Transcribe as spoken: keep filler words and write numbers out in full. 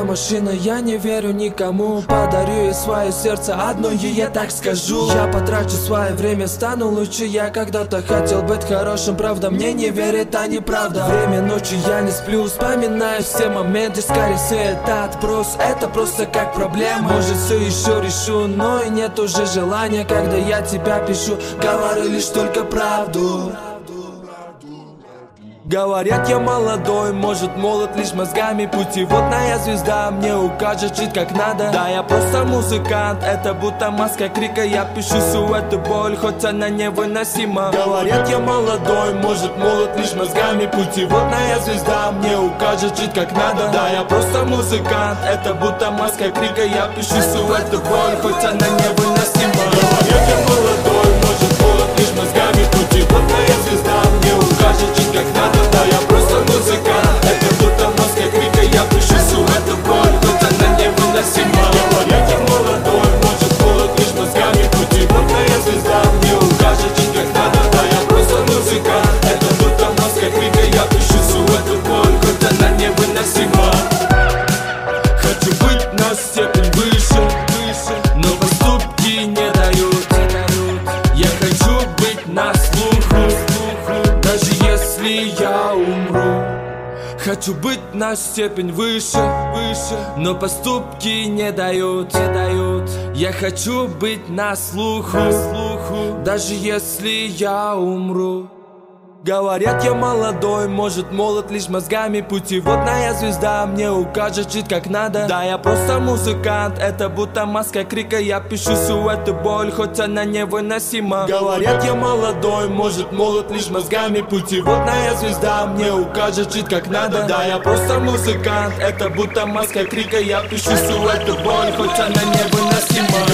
машина, я не верю никому. Подарю ей свое сердце, одно ей я так скажу. Я потрачу свое время, стану лучше. Я когда-то хотел быть хорошим, правда мне не верит, а неправда. Время ночи я не сплю, вспоминаю все моменты. Скорее всего это отброс, это просто как проблема. Может все еще решу, но и нет уже желания. Когда я тебя пишу, говорю лишь только правду. Говорят, я молодой, может молод лишь мозгами. Путеводная звезда мне укажет жить как надо. Да, я просто музыкант, это будто маска крика. Я пишу всю эту боль, хоть она невыносима. Говорят, я молодой, может молод лишь мозгами. Путеводная звезда мне укажет жить как надо. Да, я просто музыкант, это будто маска крика. Я пишу всю эту боль, хоть она невыносима. Говорят, я молодой, может молод лишь мозгами. Путеводная звезда мне укажет жить как надо. Да, я просто музыкант, это будто маска крика. Я пишу всю эту боль, хоть она невыносима. Говорят, я молодой, может молод лишь мозгами. Путеводная звезда мне укажет жить как надо. Да, я просто музыкант, это будто маска крика. Я пишу всю эту боль, хоть она невыносима. Хочу быть на степень выше, выше, но поступки не дают. Я хочу быть на слуху, даже если я умру. Хочу быть на степень выше, выше, но поступки не дают, не дают. Я хочу быть на слуху, на слуху, даже если я умру. Говорят, я молодой, может молод лишь мозгами. Путеводная звезда мне укажет жить как надо. Да, я просто музыкант, это будто маска крика. Я пишу всю эту боль, хоть она невыносима. Говорят, я молодой, может молод лишь мозгами. Путеводная звезда мне укажет жить как надо. Да, я просто музыкант, это будто маска крика. Я пишу всю эту боль, хоть она невыносима.